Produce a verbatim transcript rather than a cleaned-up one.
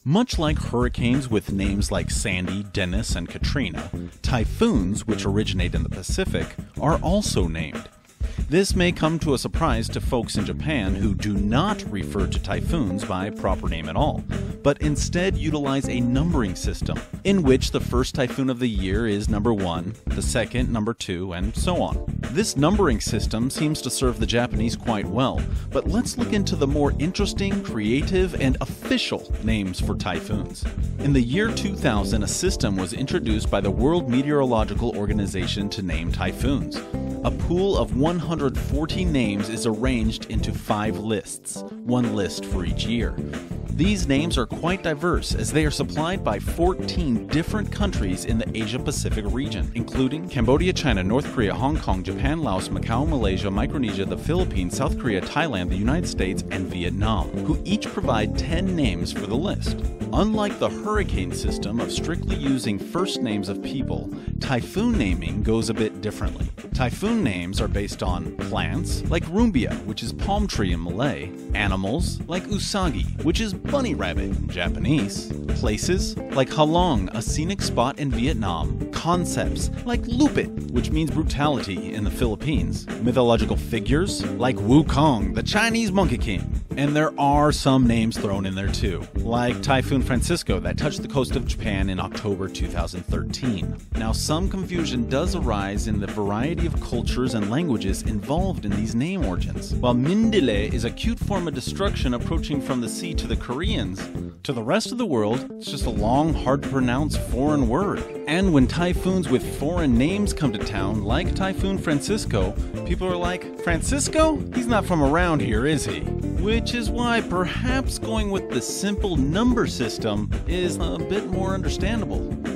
Much like hurricanes with names like Sandy, Dennis, and Katrina, typhoons, which originate in the Pacific, are also named. This may come to a surprise to folks in Japan who do not refer to typhoons by proper name at all, but instead utilize a numbering system, in which the first typhoon of the year is number one, the second number two, and so on. This numbering system seems to serve the Japanese quite well, but let's look into the more interesting, creative, and official names for typhoons. In the year two thousand, a system was introduced by the World Meteorological Organization to name typhoons. A pool of one hundred forty names is arranged into five lists, one list for each year. These names are quite diverse as they are supplied by fourteen different countries in the Asia-Pacific region, including Cambodia, China, North Korea, Hong Kong, Japan, Laos, Macau, Malaysia, Micronesia, the Philippines, South Korea, Thailand, the United States, and Vietnam, who each provide ten names for the list. Unlike the hurricane system of strictly using first names of people, typhoon naming goes a bit differently. Typhoon names are based on plants, like rumbia, which is palm tree in Malay, animals, like usagi, which is bunny rabbit in Japanese, places, like Halong, a scenic spot in Vietnam, concepts, like lupit, which means brutality in the Philippines, mythological figures, like Wukong, the Chinese Monkey King. And there are some names thrown in there too, like Typhoon Francisco that touched the coast of Japan in October two thousand thirteen. Now, some confusion does arise in the variety of cultures and languages involved in these name origins. While Mindile is a cute form of destruction approaching from the sea to the Koreans, to the rest of the world, it's just a long, hard-to-pronounce foreign word. And when typhoons with foreign names come to town, like Typhoon Francisco, people are like, Francisco? He's not from around here, is he? Which is why perhaps going with the simple number system is a bit more understandable.